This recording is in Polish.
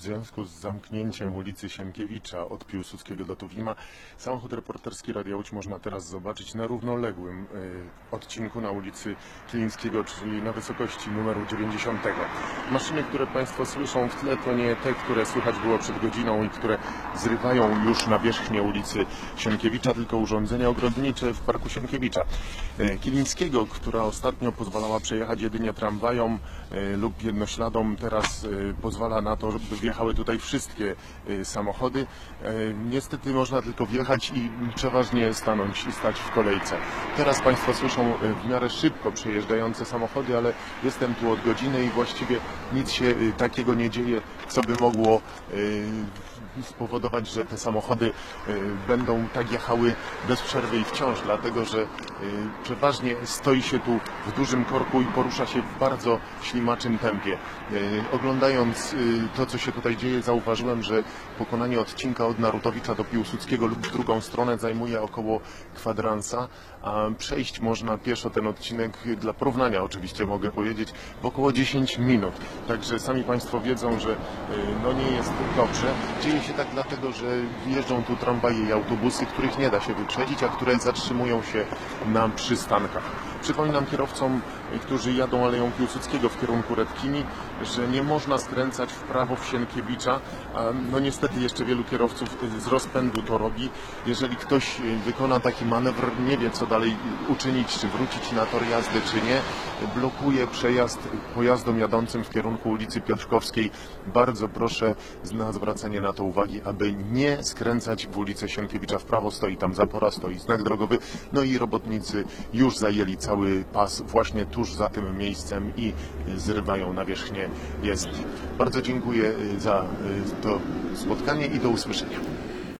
związku z zamknięciem ulicy Sienkiewicza od Piłsudskiego do Tuwima samochód reporterski Radia Łódź można teraz zobaczyć na równoległym odcinku na ulicy Kilińskiego, czyli na wysokości numeru 90. Maszyny, które Państwo słyszą w tle, to nie te, które słychać było przed godziną i które zrywają już nawierzchnię ulicy Sienkiewicza, tylko urządzenia ogrodnicze w Parku Sienkiewicza Kilińskiego, która ostatnio pozwalała przejechać jedynie tramwajom lub jednośladom. Teraz pozwala na to, żeby wjechały tutaj wszystkie samochody. Niestety można tylko wjechać i przeważnie stanąć i stać w kolejce. Teraz Państwo słyszą w miarę szybko przejeżdżające samochody, ale jestem tu od godziny i właściwie nic się takiego nie dzieje, co by mogło spowodować, że te samochody będą tak jechały bez przerwy i wciąż, dlatego że przeważnie stoi się tu w dużym korku i porusza się w bardzo ślimaczym tempie. Oglądając to, co się tutaj dzieje, zauważyłem, że pokonanie odcinka od Narutowicza do Piłsudskiego lub w drugą stronę zajmuje około kwadransa, a przejść można pieszo ten odcinek, dla porównania oczywiście mogę powiedzieć, w około 10 minut. Także sami Państwo wiedzą, że no nie jest dobrze. Dzieje się tak dlatego, że jeżdżą tu tramwaje i autobusy, których nie da się wyprzedzić, a które zatrzymują się na przystankach. Przypominam kierowcom, którzy jadą Aleją Piłsudskiego w kierunku Redkini, że nie można skręcać w prawo w Sienkiewicza. No niestety jeszcze wielu kierowców z rozpędu to robi. Jeżeli ktoś wykona taki manewr, nie wie co dalej uczynić, czy wrócić na tor jazdy, czy nie, blokuje przejazd pojazdom jadącym w kierunku ulicy Piotrkowskiej. Bardzo proszę na zwracanie na to uwagi, aby nie skręcać w ulicę Sienkiewicza w prawo. Stoi tam zapora, stoi znak drogowy, no i robotnicy już zajęli cały pas właśnie tuż za tym miejscem i zrywają nawierzchnię jezdni. Bardzo dziękuję za to spotkanie i do usłyszenia.